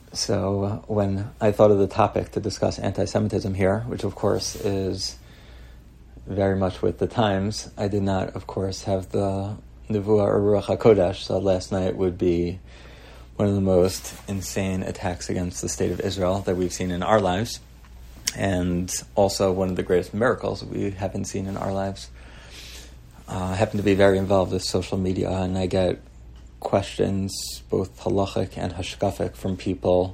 So when I thought of the topic to discuss anti-Semitism here, which of course is very much with the times, I did not, of course, have the Nevuah or Ruach HaKodesh, so last night would be one of the most insane attacks against the state of Israel that we've seen in our lives, and also one of the greatest miracles we haven't seen in our lives. I happen to be very involved with social media, and I get questions, both halachic and hashkafic, from people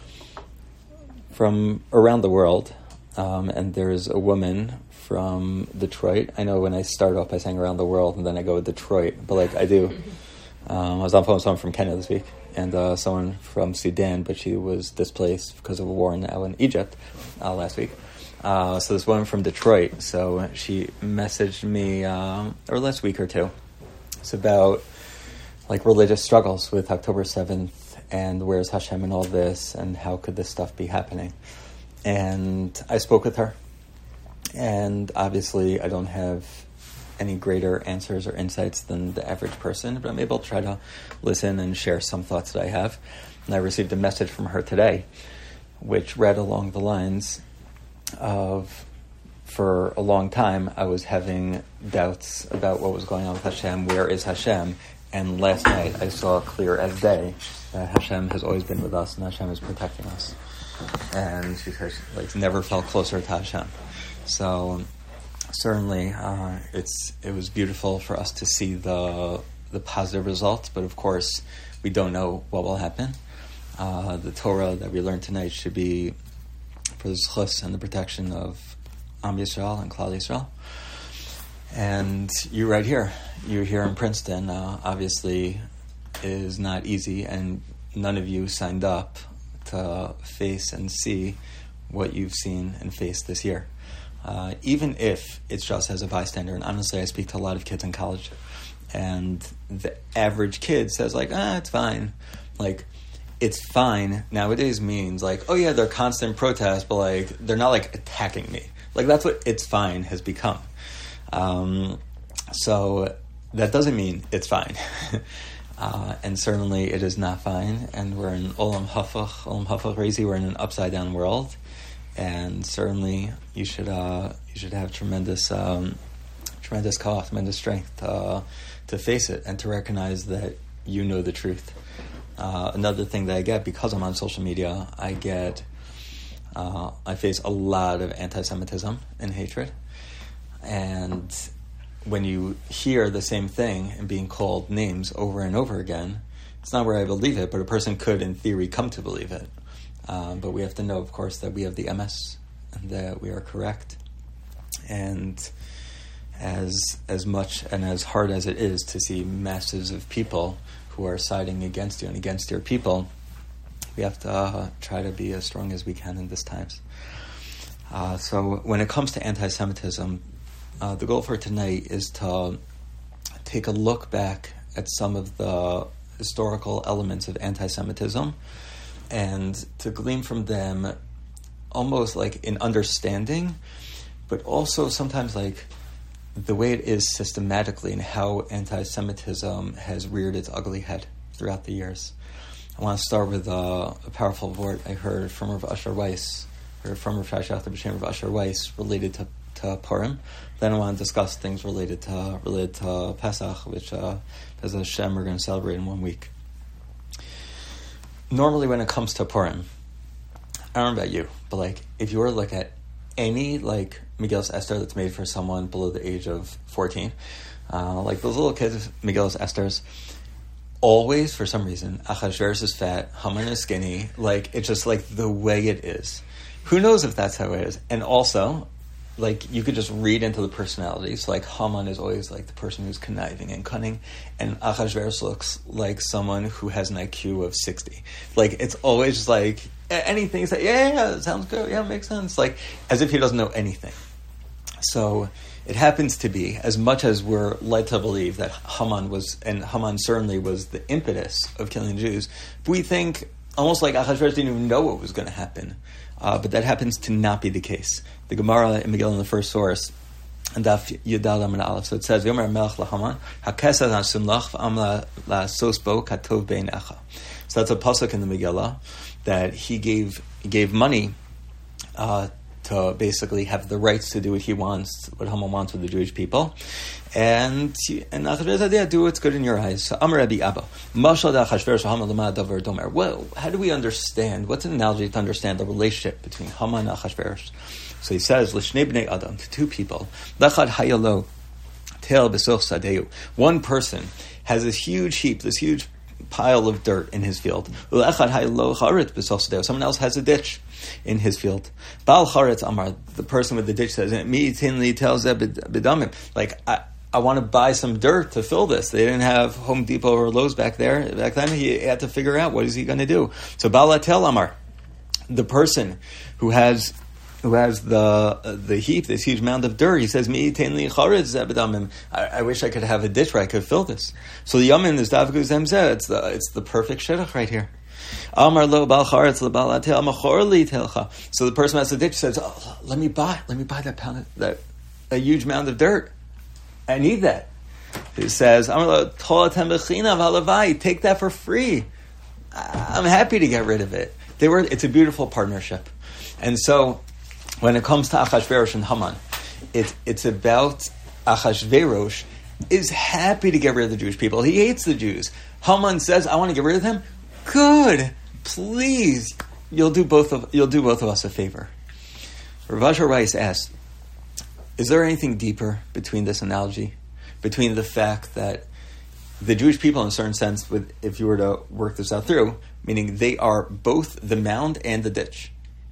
from around the world. And there's a woman from Detroit. I know when I start off by saying around the world, and then I go with Detroit, but I do. I was on the phone with someone from Kenya this week, and someone from Sudan, but she was displaced because of a war now in Egypt last week. So this woman from Detroit, so she messaged me, or last week or two. It's about religious struggles with October 7th, and where's Hashem in all this, and how could this stuff be happening? And I spoke with her, and obviously I don't have any greater answers or insights than the average person, but I'm able to try to listen and share some thoughts that I have. And I received a message from her today, which read along the lines of, for a long time, I was having doubts about what was going on with Hashem. Where is Hashem? And last night I saw clear as day that Hashem has always been with us and Hashem is protecting us. And she said, never felt closer to Hashem. So certainly it was beautiful for us to see the positive results, but of course we don't know what will happen. The Torah that we learned tonight should be for the zchus and the protection of Am Yisrael and Klal Yisrael. And you're right here. You're here in Princeton. Obviously, it is not easy, and none of you signed up to face and see what you've seen and faced this year. Even if it's just as a bystander, and honestly, I speak to a lot of kids in college, and the average kid says, it's fine. It's fine nowadays means, oh yeah, they're constant protests, but they're not attacking me. That's what it's fine has become. So that doesn't mean it's fine. And certainly it is not fine. And we're in Olam Hafach Rezi, we're in an upside down world. And certainly you should have tremendous koach, tremendous strength to face it and to recognize that you know the truth. Another thing that I get, because I'm on social media, I face a lot of anti-Semitism and hatred. And when you hear the same thing and being called names over and over again, it's not where I believe it, but a person could, in theory, come to believe it. But we have to know, of course, that we have the MS and that we are correct. And as much and as hard as it is to see masses of people who are siding against you and against your people, we have to try to be as strong as we can in these times. So when it comes to anti-Semitism, the goal for tonight is to take a look back at some of the historical elements of anti-Semitism and to glean from them almost an understanding, but also sometimes the way it is systematically and how anti-Semitism has reared its ugly head throughout the years. I want to start with a powerful word I heard from Rav Asher Weiss, from Rav Shai Shachter B'Shem Rav Asher Weiss, related to Purim. Then I want to discuss things related to Pesach, which as Hashem we're going to celebrate in 1 week. Normally, when it comes to Purim, I don't know about you, but if you were to look at any Megillas Esther that's made for someone below the age of 14, those little kids, Megillas Esther's, always, for some reason, Achashverosh is fat, Haman is skinny. It's just the way it is. Who knows if that's how it is? And also, you could just read into the personalities. Haman is always the person who's conniving and cunning, and Achashverosh looks like someone who has an IQ of 60. It's always just anything. He's yeah, sounds good. Yeah, makes sense. As if he doesn't know anything. So it happens to be, as much as we're led to believe that Haman certainly was the impetus of killing Jews, we think almost Achashverosh didn't even know what was going to happen. But that happens to not be the case. The Gemara in Megillah in the first source, and Daf Yudal Amud Aleph. So it says, "Yomer Melech LaHaman, Hakesed Hasun Lach v'Am LaSosbo Katov Beinecha." So that's a pasuk in the Megillah that he gave money to basically have the rights to do what he wants, what Haman wants with the Jewish people. And Achashverosh said, yeah, do what's good in your eyes. So, Amar Rabbi Abba, Mashal da Achashverosh Haman lama davar domer. Well, how do we understand, what's an analogy to understand the relationship between Haman and Achashverosh? So he says, L'shnei bnei Adam, to two people, Lachad hayalo, tel besoch sadeu. One person has this huge heap, this huge pile of dirt in his field. Someone else has a ditch in his field. Baal Charetz Amar, the person with the ditch says, like, I want to buy some dirt to fill this. They didn't have Home Depot or Lowe's back there. Back then he had to figure out what is he going to do. So Baal Atel Amar, the person who has the heap, this huge mound of dirt, he says, I wish I could have a ditch where I could fill this. So the yamin is davgu zemzeh. It's the perfect shidduch right here. Amar lo bal charetz le bal atel machor li telcha. So the person who has the ditch says, let me buy that pound, that huge mound of dirt. I need that. He says, Amar lo tolatem bechina v'halavai. Take that for free. I'm happy to get rid of it. It's a beautiful partnership. And so, when it comes to Achashverosh and Haman, it's about Achashverosh is happy to get rid of the Jewish people. He hates the Jews. Haman says, I want to get rid of them. Good. Please. You'll do both of us a favor. Rav Asher Weiss asks, is there anything deeper between this analogy? Between the fact that the Jewish people, in a certain sense, if you were to work this out through, meaning they are both the mound and the ditch.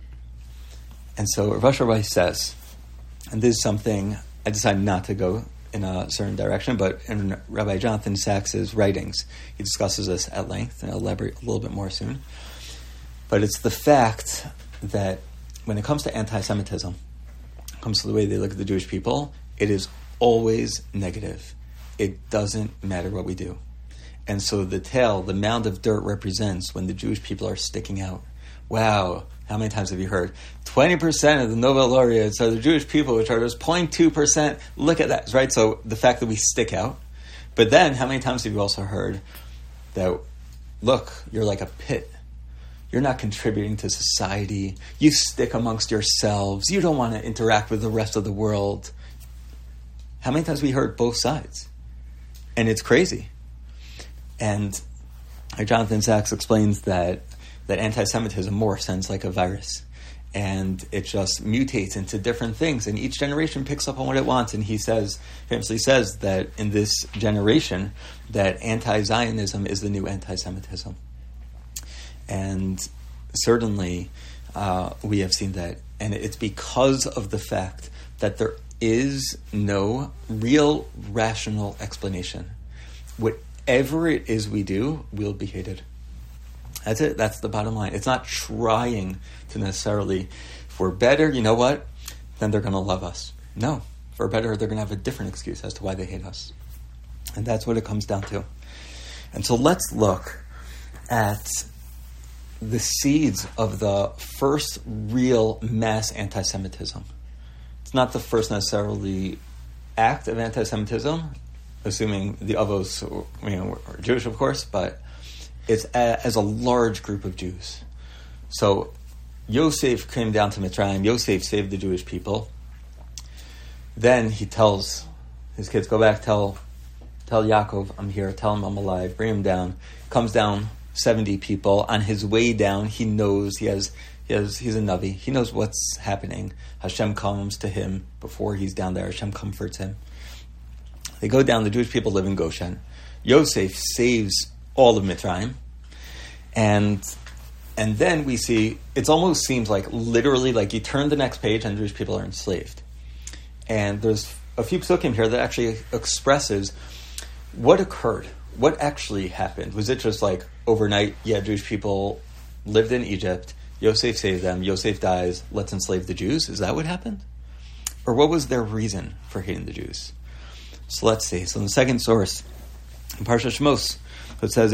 And so Rav Asher Weiss says, and this is something I decided not to go in a certain direction, but in Rabbi Jonathan Sachs's writings, he discusses this at length, and I'll elaborate a little bit more soon. But it's the fact that when it comes to anti-Semitism, it comes to the way they look at the Jewish people, it is always negative. It doesn't matter what we do. And so the mound of dirt represents when the Jewish people are sticking out. Wow, how many times have you heard? 20% of the Nobel laureates are the Jewish people, which are just 0.2%. Look at that, right? So the fact that we stick out. But then, how many times have you also heard that, look, you're like a pit. You're not contributing to society. You stick amongst yourselves. You don't want to interact with the rest of the world. How many times have we heard both sides? And it's crazy. And Jonathan Sachs explains that anti-Semitism morphs sounds like a virus, and it just mutates into different things, and each generation picks up on what it wants. And he famously says that in this generation, that anti-Zionism is the new anti-Semitism. And certainly we have seen that, and it's because of the fact that there is no real rational explanation. Whatever it is we do, we'll be hated. That's it. That's the bottom line. It's not trying to necessarily, if we're better, you know what? Then they're going to love us. No. If we're better, they're going to have a different excuse as to why they hate us. And that's what it comes down to. And so let's look at the seeds of the first real mass anti-Semitism. It's not the first necessarily act of anti-Semitism, assuming the Avos were Jewish, of course, but it's as a large group of Jews. So Yosef came down to Mitzrayim. Yosef saved the Jewish people. Then he tells his kids, go back, tell Yaakov, I'm here, tell him I'm alive, bring him down. Comes down, 70 people. On his way down, he knows he's a Navi. He knows what's happening. Hashem comes to him before he's down there. Hashem comforts him. They go down, the Jewish people live in Goshen. Yosef saves all of Mitzrayim. And then we see, it almost seems like literally, like you turn the next page and Jewish people are enslaved. And there's a few psukim here that actually expresses what occurred. What actually happened? Was it just like overnight, Jewish people lived in Egypt, Yosef saved them, Yosef dies, let's enslave the Jews? Is that what happened? Or what was their reason for hating the Jews? So let's see. So in the second source, in Parshat Shmos, it says,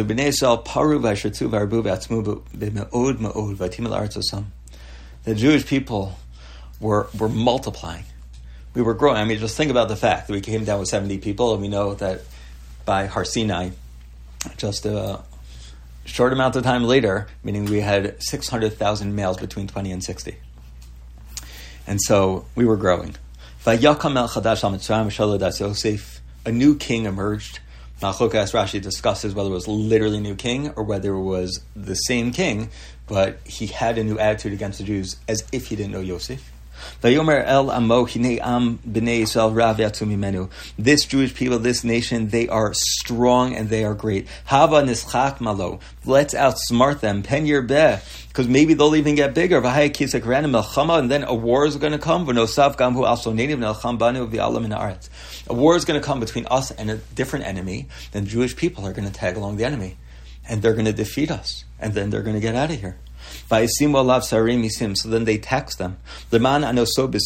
the Jewish people were multiplying. We were growing. I mean, just think about the fact that we came down with 70 people, and we know that by Har Sinai, just a short amount of time later, meaning we had 600,000 males between 20 and 60. And so we were growing. A new king emerged. Malchukas Rashi discusses whether it was literally a new king or whether it was the same king, but he had a new attitude against the Jews as if he didn't know Yosef. This Jewish people, this nation, they are strong and they are great. Let's outsmart them. Because maybe they'll even get bigger. And then a war is going to come. A war is going to come between us and a different enemy. Then Jewish people are going to tag along the enemy. And they're going to defeat us. And then they're going to get out of here. So then they tax them. In order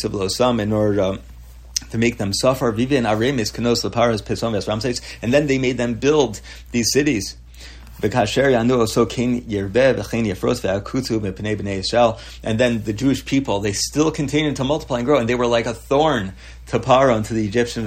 to make them suffer. And then they made them build these cities. And then the Jewish people, they still continued to multiply and grow, and they were like a thorn to Paro and to the Egyptians.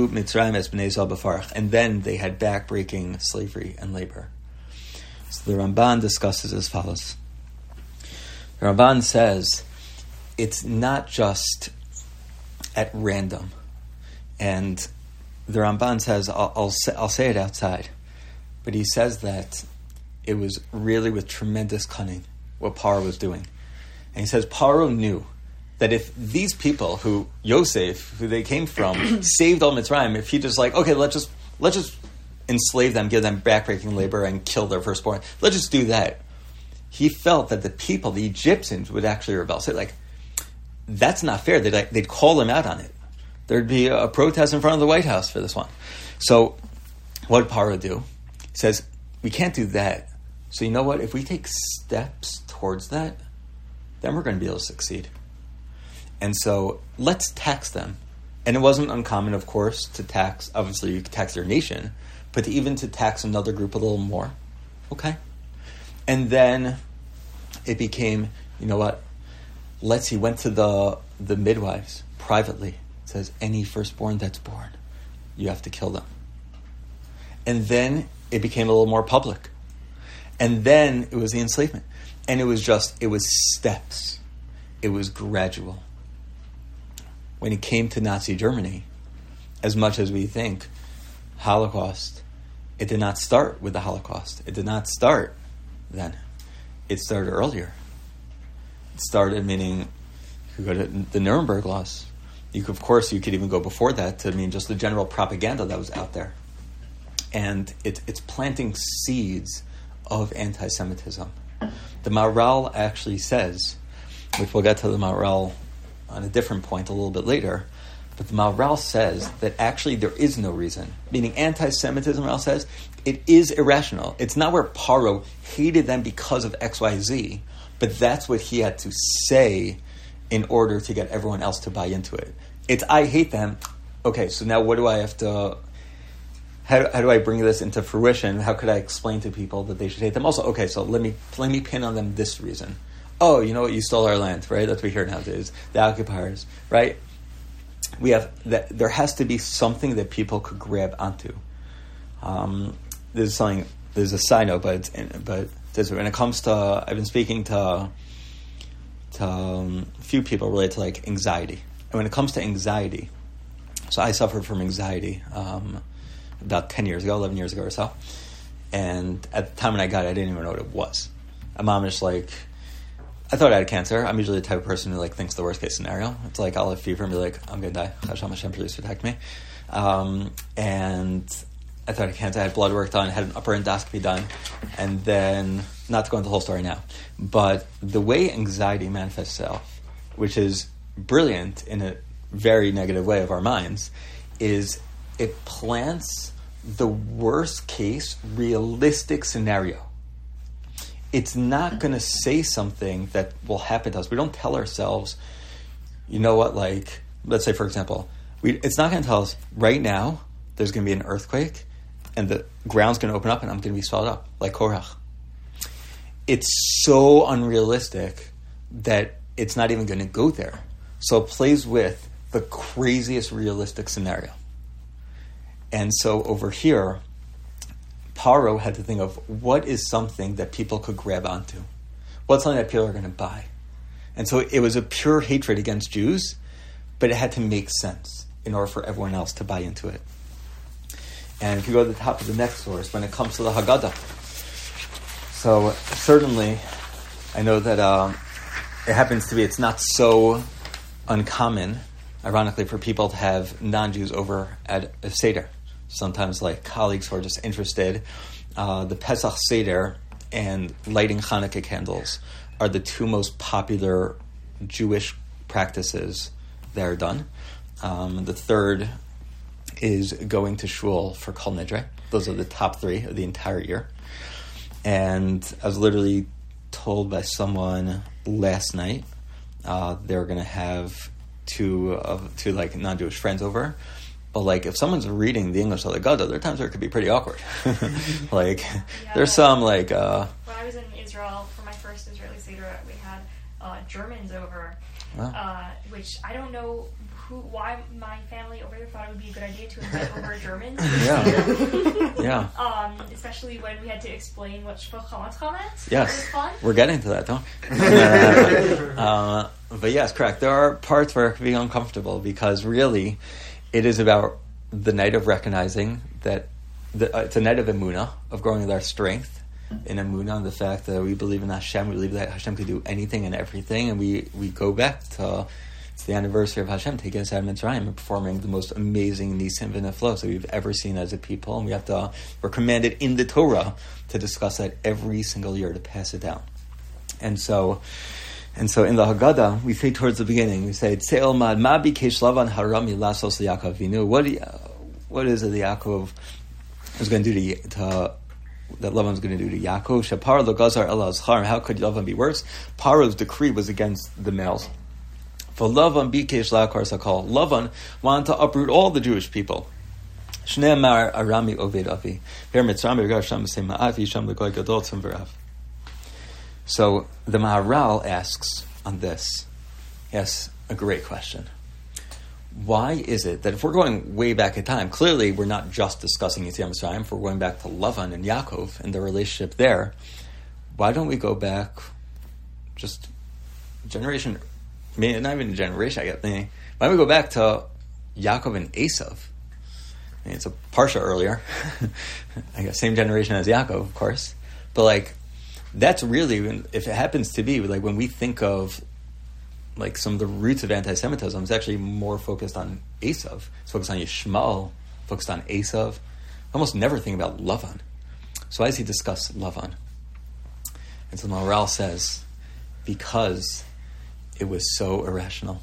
And then they had backbreaking slavery and labor. So the Ramban discusses as follows. The Ramban says it's not just at random. And the Ramban says, I'll say it outside, but he says that it was really with tremendous cunning what Paro was doing. And he says Paro knew that if these people who Yosef, who they came from, saved all Mitzrayim, if he just like, okay, let's just enslave them, give them backbreaking labor, and kill their firstborn, let's just do that. He felt that the people, the Egyptians, would actually rebel. Say, like, that's not fair. They'd call him out on it. There'd be a protest in front of the White House for this one. So what did Paro do? He says, we can't do that. So you know what? If we take steps towards that, then we're going to be able to succeed. And so let's tax them. And it wasn't uncommon, of course, to tax. Obviously, you could tax their nation, but even to tax another group a little more. Okay. And then it became, you know what? He went to the midwives privately. It says, any firstborn that's born, you have to kill them. And then it became a little more public. And then it was the enslavement. And it was steps. It was gradual. When it came to Nazi Germany, as much as we think Holocaust, it did not start with the Holocaust. It did not start then. It started earlier. It started meaning you could go to the Nuremberg laws. You could even go before that to mean just the general propaganda that was out there. And it's planting seeds of anti-Semitism. The Maharal actually says, which we'll get to the Maharal on a different point a little bit later, but the Maharal says that actually there is no reason. Meaning anti-Semitism, Maharal says, it is irrational. It's not where Paro hated them because of X, Y, Z, but that's what he had to say in order to get everyone else to buy into it. It's, I hate them. Okay, so now what do I have to... How do I bring this into fruition? How could I explain to people that they should hate them? Also, okay, so let me pin on them this reason. Oh, you know what? You stole our land, right? That's what we hear nowadays. The occupiers, right? We have that. There has to be something that people could grab onto. There's a side note, but when it comes to, I've been speaking to a few people related to like anxiety, and when it comes to anxiety, so I suffered from anxiety. About 10 years ago, 11 years ago or so. And at the time when I got it, I didn't even know what it was. My mom is like, I thought I had cancer. I'm usually the type of person who like thinks the worst case scenario. It's like I'll have fever and be like, I'm going to die. Hashem please protect me. And I thought I had cancer. I had blood work done, had an upper endoscopy done. And then, not to go into the whole story now, but the way anxiety manifests itself, which is brilliant in a very negative way of our minds, is it plants the worst case realistic scenario. It's not going to say something that will happen to us. We don't tell ourselves, you know what, like, let's say, for example, it's not going to tell us right now there's going to be an earthquake and the ground's going to open up and I'm going to be swallowed up, like Korach. It's so unrealistic that it's not even going to go there. So it plays with the craziest realistic scenario. And so over here, Paro had to think of what is something that people could grab onto. What's something that people are going to buy? And so it was a pure hatred against Jews, but it had to make sense in order for everyone else to buy into it. And if you go to the top of the next source, when it comes to the Haggadah, so certainly I know that it happens to be, it's not so uncommon, ironically, for people to have non-Jews over at a Seder. Sometimes like colleagues who are just interested. The Pesach Seder and lighting Hanukkah candles are the two most popular Jewish practices that are done. The third is going to shul for Kol Nidre. Those are the top three of the entire year. And I was literally told by someone last night they're going to have two like non-Jewish friends over. But like if someone's reading the English of the Haggadah, there are times where it could be pretty awkward. There's some like... when I was in Israel for my first Israeli Seder, we had Germans over, which I don't know why my family over there thought it would be a good idea to invite over Germans. Yeah. Especially when we had to explain what Shvach HaMatzcha meant. Yes. It was fun. We're getting to that, don't we? But yes, correct. There are parts where it can be uncomfortable because really it is about the night of recognizing that it's a night of emunah, of growing with our strength in emunah, the fact that we believe in Hashem, we believe that Hashem could do anything and everything, and we go back to... It's the anniversary of Hashem taking us out of Mitzrayim and performing the most amazing nisim v'neflos that we've ever seen as a people. And we're commanded in the Torah to discuss that every single year, to pass it down. And so in the Haggadah, we say towards the beginning, we say, Tse'el mad ma bikesh Lavan harami lasos Yaakov Avinu. What is it that Yaakov is going to do that Lavan's going to do to Yaakov? Shapar lo gazar el azchar. How could Lavan be worse? Paro's decree was against the males. For Lavan bikesh la'akar sakal. Lavan wanted to uproot all the Jewish people. Shnei mar arami oved avi. Ver mitzrayim v'gar sham b'sei ma'avi sham l'goy gadol tzim v'rav. So the Maharal asks on this, yes, a great question. Why is it that if we're going way back in time, clearly we're not just discussing Yetziat Mitzrayim, if we're going back to Lavan and Yaakov and the relationship there, why don't we go back just generation... not even a generation, I guess. Why don't we go back to Yaakov and Esav? It's a parsha earlier. I guess same generation as Yaakov, of course. But like, that's really, if it happens to be, like when we think of like some of the roots of anti-Semitism, it's actually more focused on Esav. It's focused on Yishmael, focused on Esav. Almost never think about Lavan. So why does he discuss Lavan? And so the Maharal says, because it was so irrational.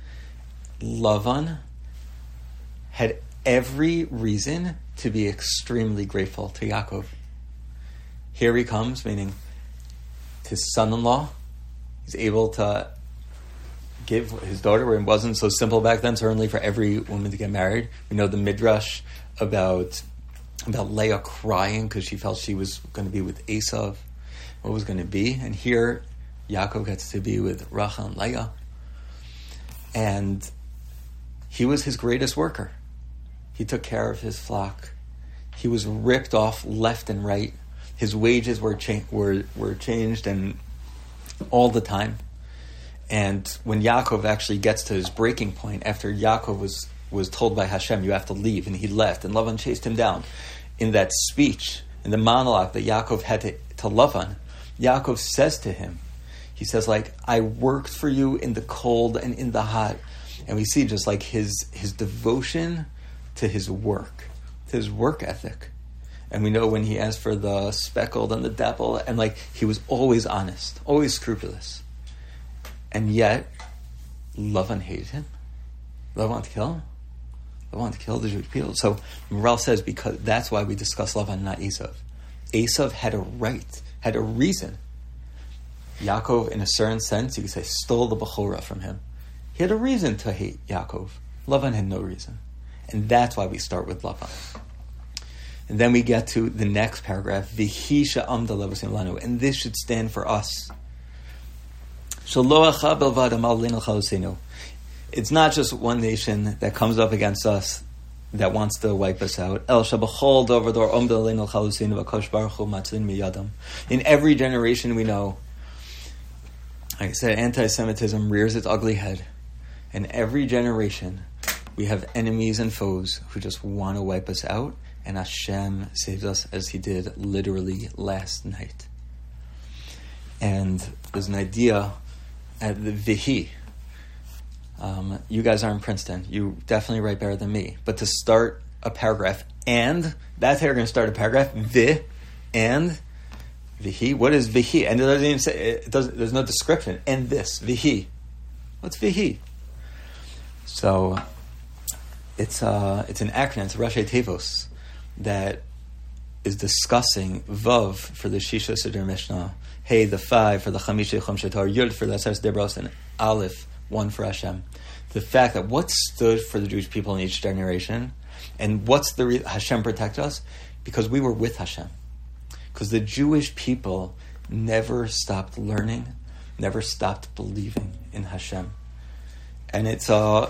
Lavan had every reason to be extremely grateful to Yaakov. Here he comes, meaning his son-in-law. He's able to give his daughter, where it wasn't so simple back then, certainly for every woman to get married. We know the Midrash about Leah crying because she felt she was going to be with Esav, what was going to be. And here Yaakov gets to be with Rachel and Leah. And he was his greatest worker. He took care of his flock. He was ripped off left and right. His wages were changed and all the time. And when Yaakov actually gets to his breaking point, after Yaakov was told by Hashem, you have to leave, and he left, and Lavan chased him down. In that speech, in the monologue that Yaakov had to Lavan, Yaakov says to him, he says, like, I worked for you in the cold and in the hot. And we see just like his devotion to his work ethic. And we know when he asked for the speckled and the dapple, and like he was always honest, always scrupulous. And yet, Lavan hated him. Lavan wanted to kill him. Lavan wanted to kill the Jewish people. So Maharal says, because that's why we discuss Lavan, not Esav. Esav had a right, had a reason. Yaakov, in a certain sense, you could say, stole the Bechorah from him. He had a reason to hate Yaakov. Lavan had no reason. And that's why we start with Lavan. And then we get to the next paragraph, V'hi she'amda levasim lanu, and this should stand for us. It's not just one nation that comes up against us that wants to wipe us out. El Shabachol Dover Dor Omda Leinu Chalusinu V'Kosh Baruch Hu Matzlin Miyadam. In every generation we know, like I said, anti-Semitism rears its ugly head. In every generation we have enemies and foes who just want to wipe us out, and Hashem saves us as He did literally last night. And there's an idea at the Vihi. You guys are in Princeton. You definitely write better than me. But to start a paragraph, and that's how you're going to start a paragraph. And Vihi. What is Vihi? And it doesn't even say. There's no description. And this Vihi. What's Vihi? So it's an acronym. It's Rashi Tevos that is discussing Vav for the Shisha Siddur Mishnah, Hey the 5 for the Chamisha Chum Shetar, Yud for the Aseret Debros, and Aleph 1 for Hashem. The fact that what stood for the Jewish people in each generation, and what's the Hashem protect us? Because we were with Hashem. Because the Jewish people never stopped learning, never stopped believing in Hashem. And it's a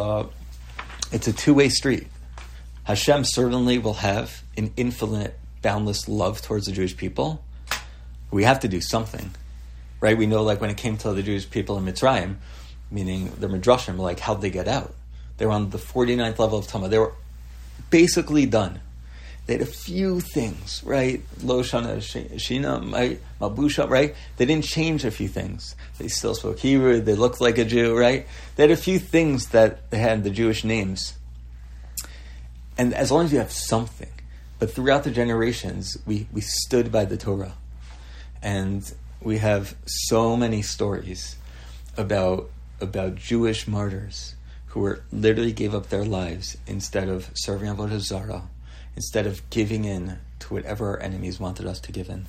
two-way street. Hashem certainly will have an infinite, boundless love towards the Jewish people. We have to do something, right? We know, like when it came to the Jewish people in Mitzrayim, meaning the Midrashim, like how'd they get out? They were on the 49th level of Tumah. They were basically done. They had a few things, right? Lo Shana Shina, Mabusha, right? They didn't change a few things. They still spoke Hebrew. They looked like a Jew, right? They had a few things that they had the Jewish names. And as long as you have something, but throughout the generations, we stood by the Torah. And we have so many stories about Jewish martyrs who literally gave up their lives instead of serving Avodah Zarah, instead of giving in to whatever our enemies wanted us to give in.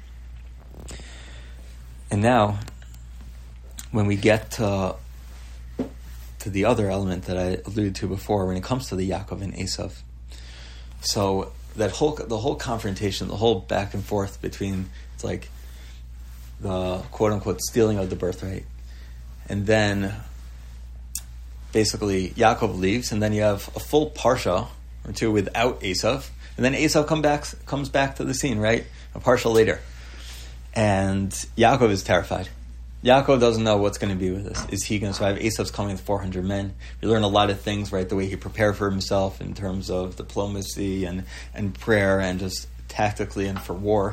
And now, when we get to the other element that I alluded to before, when it comes to the Yaakov and Esav, so the whole confrontation, the whole back and forth between, it's like the quote-unquote stealing of the birthright, and then basically Yaakov leaves, and then you have a full parsha or two without Esav, and then Esav comes back to the scene, right? A parsha later. And Yaakov is terrified. Yaakov doesn't know what's going to be with this. Is he going to survive? Esav's coming with 400 men. We learn a lot of things, right? The way he prepared for himself in terms of diplomacy and prayer and just tactically and for war.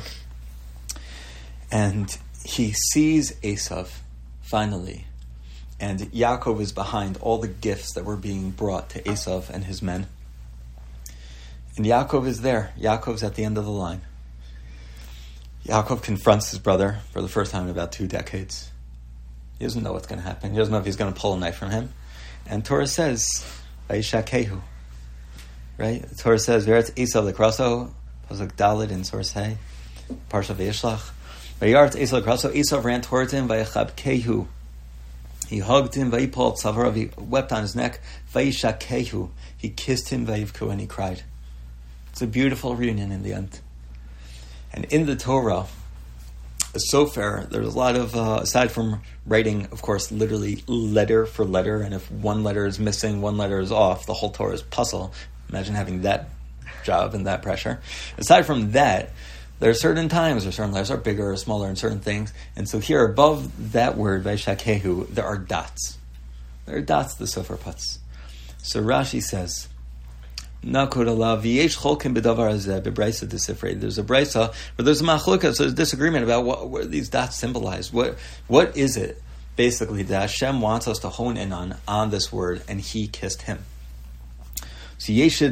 And he sees Esav, finally. And Yaakov is behind all the gifts that were being brought to Esav and his men. And Yaakov is there. Yaakov's at the end of the line. Yaakov confronts his brother for the first time in about 2 decades. He doesn't know what's going to happen. He doesn't know if he's going to pull a knife from him. And Torah says, Vayishakehu. Right? The Torah says, V'yaretz Esav l'kraso, Pasuk Daled in Source Hay, Parsha Vayishlach. V'yaretz Esav l'kraso, Esav ran towards him, Vayichabkehu. He hugged him, Vayipol tzavarav, he wept on his neck, Vayishakehu. He kissed him, Vayivku, and he cried. It's a beautiful reunion in the end. And in the Torah, the Sofer, there's a lot of, aside from writing, of course, literally letter for letter, and if one letter is missing, one letter is off, the whole Torah is puzzle. Imagine having that job and that pressure. Aside from that, there are certain times where certain letters are bigger or smaller in certain things. And so here, above that word, Vaishakehu, there are dots. There are dots the Sofer puts. So Rashi says, there's a brisa where there's a machlokas, so there's disagreement about what these dots symbolize. What is it, basically, that Hashem wants us to hone in on this word, and He kissed him. So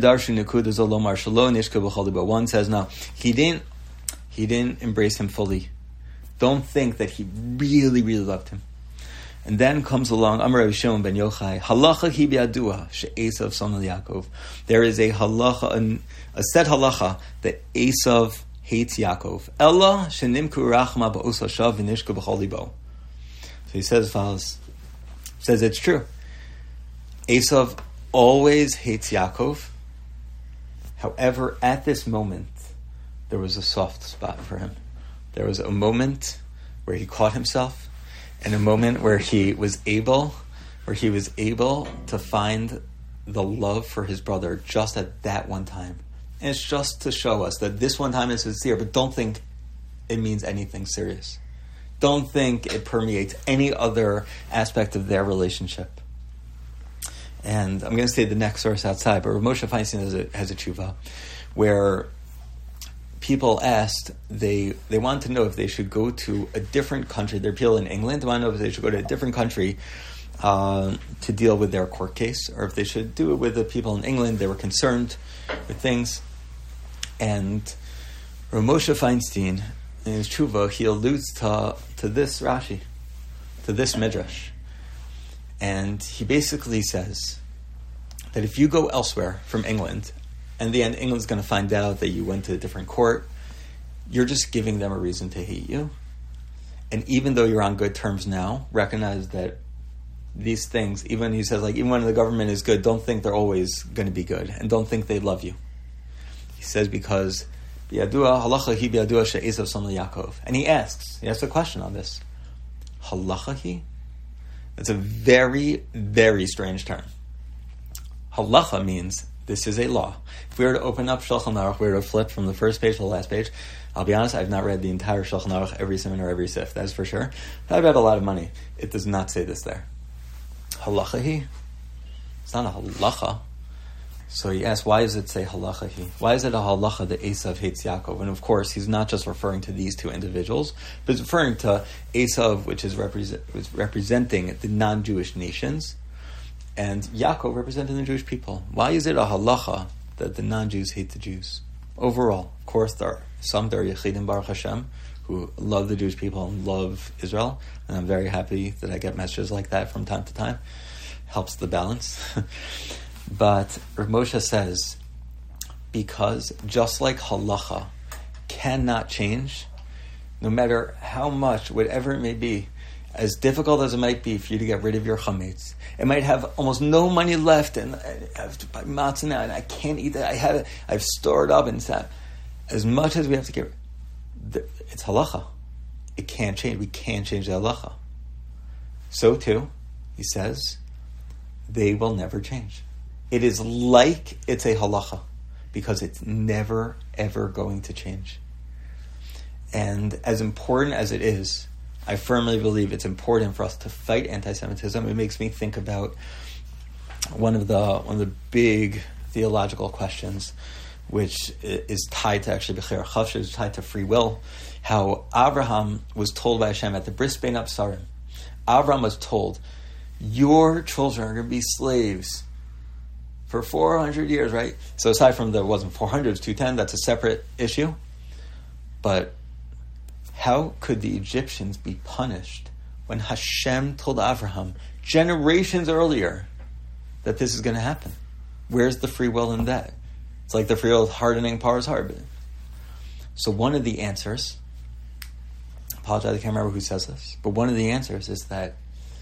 one says, no, he didn't embrace him fully. Don't think that he really, really loved him. And then comes along Amar Rabbi Shimon ben Yochai, halacha hi bi'adua she'esav son Yaakov. There is a halacha, a set halacha that Esav hates Yaakov. Ella shenimku rachma ba'os hashav v'nishku b'chol libo. So he says, it's true. Esav always hates Yaakov. However, at this moment, there was a soft spot for him. There was a moment where he caught himself, and a moment where he was able to find the love for his brother just at that one time. And it's just to show us that this one time is sincere, but don't think it means anything serious. Don't think it permeates any other aspect of their relationship. And I'm going to say the next source outside, but Rav Moshe Feinstein has a tshuva where people asked, they wanted to know if they should go to a different country. There are people in England who want to know if they should go to a different country to deal with their court case, or if they should do it with the people in England. They were concerned with things. And Rav Moshe Feinstein, in his tshuva, he alludes to this Rashi, to this Midrash. And he basically says that if you go elsewhere from England, and in the end England's going to find out that you went to a different court, you're just giving them a reason to hate you. And even though you're on good terms now, recognize that these things, even he says, like, even when the government is good, don't think they're always going to be good, and don't think they love you. He says because biyadua halacha hi biyadua she'esav son Yaakov, and he asks a question on this. Halacha hi? It's a very, very strange term. Halacha means this is a law. If we were to open up Shulchan Aruch, we were to flip from the first page to the last page. I'll be honest, I've not read the entire Shulchan Aruch, every simon or every sif, that's for sure. But I've had a lot of money. It does not say this there. Halacha hi? It's not a halacha. So he asks, why does it say halacha hi? Why is it a halacha that Esav hates Yaakov? And of course, he's not just referring to these two individuals, but he's referring to Esav, which is representing the non-Jewish nations, and Yaakov representing the Jewish people. Why is it a halacha that the non-Jews hate the Jews? Overall, of course, there are Yechidim Baruch Hashem who love the Jewish people and love Israel, and I'm very happy that I get messages like that from time to time. Helps the balance. But Rav Moshe says, because just like halacha cannot change, no matter how much, whatever it may be, as difficult as it might be for you to get rid of your chametz, it might have almost no money left, and I have to buy matzah now, and I can't eat that. I've stored up and stuff. As much as we have to get, it's halacha. It can't change. We can't change the halacha. So too, he says, they will never change. It is like it's a halacha, because it's never, ever going to change. And as important as it is, I firmly believe it's important for us to fight anti-Semitism. It makes me think about one of the big theological questions, which is tied to actually Bechira Chavsha, is tied to free will. How Abraham was told by Hashem at the Bris Bein Absarim, Abraham was told, your children are going to be slaves for 400 years, right? So aside from it wasn't 400, it was 210, that's a separate issue. But how could the Egyptians be punished when Hashem told Abraham generations earlier that this is going to happen? Where's the free will in that? It's like the free will of hardening Paro's heart. So one of the answers, I apologize, I can't remember who says this, but one of the answers is that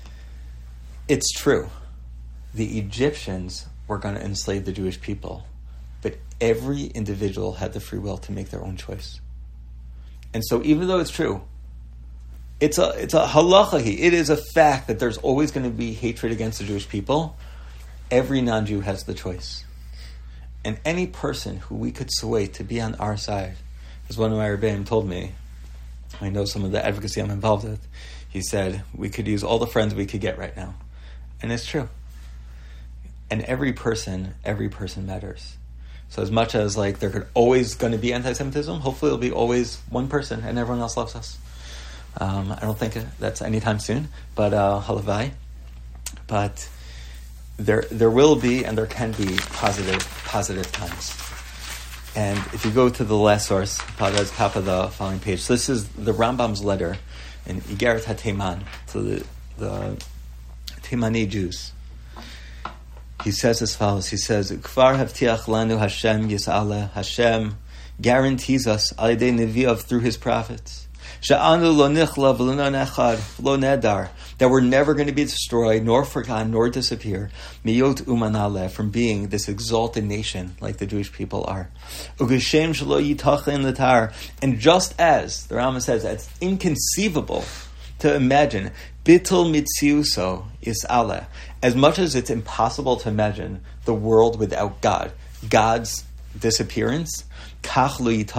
it's true. The Egyptians were going to enslave the Jewish people, but every individual had the free will to make their own choice. And so even though it's true, it's a halacha. It is a fact that there's always going to be hatred against the Jewish people. Every non-Jew has the choice. And any person who we could sway to be on our side, as one of my rebbeim told me, I know some of the advocacy I'm involved with, he said, we could use all the friends we could get right now. And it's true. And every person matters. So as much as like there could always going to be anti-Semitism, hopefully it'll be always one person and everyone else loves us. I don't think that's anytime soon, but halavai. But there will be and there can be positive times. And if you go to the last source, top of the following page, so this is the Rambam's letter in Igeret HaTeiman to the Teimani Jews. He says as follows. He says, Kvar havtiach lanu Hashem yis'aleh. Hashem guarantees us al yedei nevi'av through his prophets. She'anu lo nichla v'lo nechad lo nedar. That we're never going to be destroyed, nor forgotten, nor disappear. Miyot umanaleh, from being this exalted nation like the Jewish people are. Ugeshem shelo yitachin l'tar. And just as the Rambam says, it's inconceivable to imagine. Bitul mitziuso is ale. As much as it's impossible to imagine the world without God, God's disappearance, so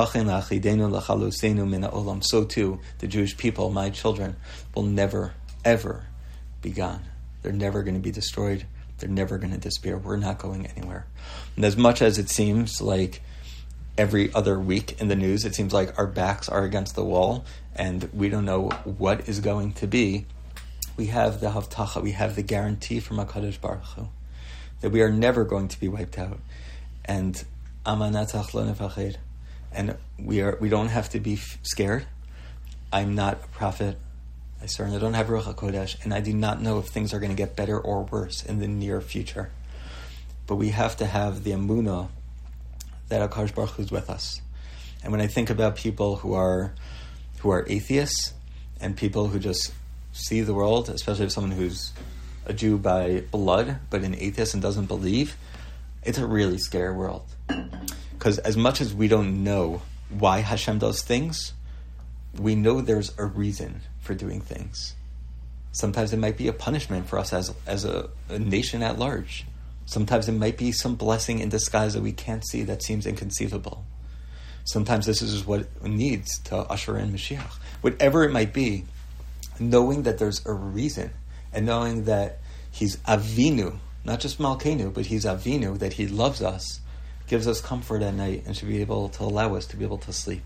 too the Jewish people, my children, will never, ever be gone. They're never going to be destroyed. They're never going to disappear. We're not going anywhere. And as much as it seems like every other week in the news, it seems like our backs are against the wall and we don't know what is going to be, we have the havtacha, we have the guarantee from HaKadosh Baruch Hu that we are never going to be wiped out. And amanatach lo nefachid. And we don't have to be scared. I'm not a prophet. I certainly don't have Ruach HaKodesh, and I do not know if things are going to get better or worse in the near future. But we have to have the emunah that HaKadosh Baruch Hu is with us. And when I think about people who are atheists and people who just see the world, especially if someone who's a Jew by blood but an atheist and doesn't believe, it's a really scary world. Because as much as we don't know why Hashem does things, we know there's a reason for doing things. Sometimes it might be a punishment for us as a nation at large. Sometimes it might be some blessing in disguise that we can't see that seems inconceivable. Sometimes this is what it needs to usher in Mashiach. Whatever it might be, knowing that there's a reason and knowing that He's Avinu, not just Malkeinu, but He's Avinu, that He loves us, gives us comfort at night and should be able to allow us to be able to sleep.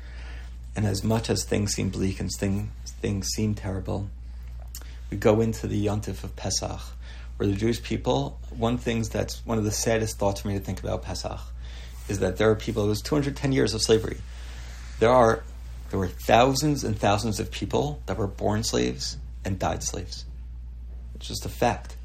And as much as things seem bleak and things seem terrible, we go into the Yontif of Pesach, where the Jewish people, one of the saddest thoughts for me to think about Pesach is that there are people, it was 210 years of slavery. There were thousands and thousands of people that were born slaves and died slaves. It's just a fact.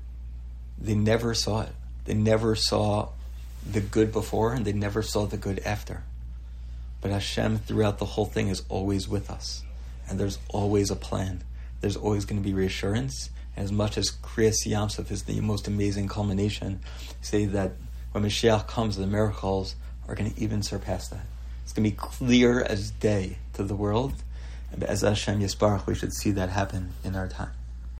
They never saw it. They never saw the good before, and they never saw the good after. But Hashem, throughout the whole thing, is always with us. And there's always a plan. There's always going to be reassurance. And as much as Kriyas Yamsuf is the most amazing culmination, say that when Mashiach comes, the miracles are going to even surpass that. It's going to be clear as day to the world. And as Hashem Yisbarach, we should see that happen in our time.